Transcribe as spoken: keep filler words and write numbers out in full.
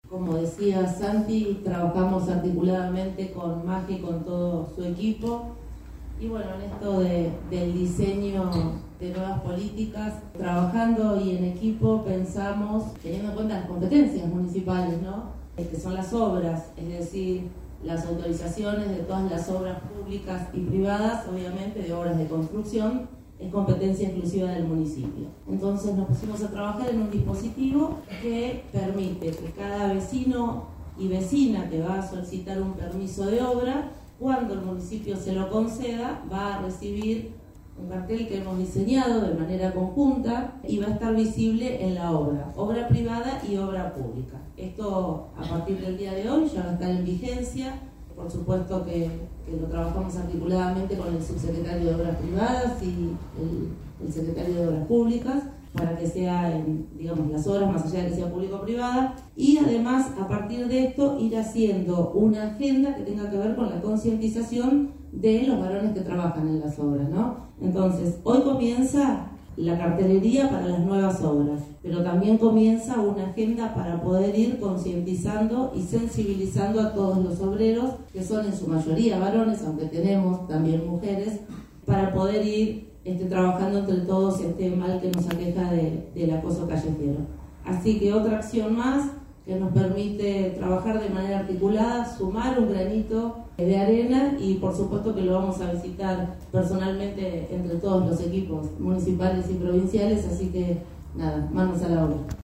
Como decía Santi, trabajamos articuladamente con Maje y con todo su equipo. Y bueno, en esto de, del diseño de nuevas políticas, trabajando y en equipo pensamos, teniendo en cuenta las competencias municipales, ¿no? Que son las obras, es decir, las autorizaciones de todas las obras públicas y privadas, obviamente de obras de construcción, es competencia exclusiva del municipio. Entonces nos pusimos a trabajar en un dispositivo que permite que cada vecino y vecina que va a solicitar un permiso de obra, cuando el municipio se lo conceda, va a recibir un cartel que hemos diseñado de manera conjunta y va a estar visible en la obra, obra privada y obra pública. Esto a partir del día de hoy ya va a estar en vigencia. Por supuesto que, que lo trabajamos articuladamente con el subsecretario de Obras Privadas y el, el secretario de Obras Públicas para que sea, en, digamos, las obras más allá de que sea público o privada, y además a partir de esto ir haciendo una agenda que tenga que ver con la concientización de los varones que trabajan en las obras, ¿no? Entonces, hoy comienza la cartelería para las nuevas obras, pero también comienza una agenda para poder ir concientizando y sensibilizando a todos los obreros, que son en su mayoría varones, aunque tenemos también mujeres, para poder ir este, trabajando entre todos este mal que nos aqueja de, del acoso callejero. Así que otra acción más que nos permite trabajar de manera articulada, sumar un granito de arena, y por supuesto que lo vamos a visitar personalmente entre todos los equipos municipales y provinciales, así que nada, manos a la obra.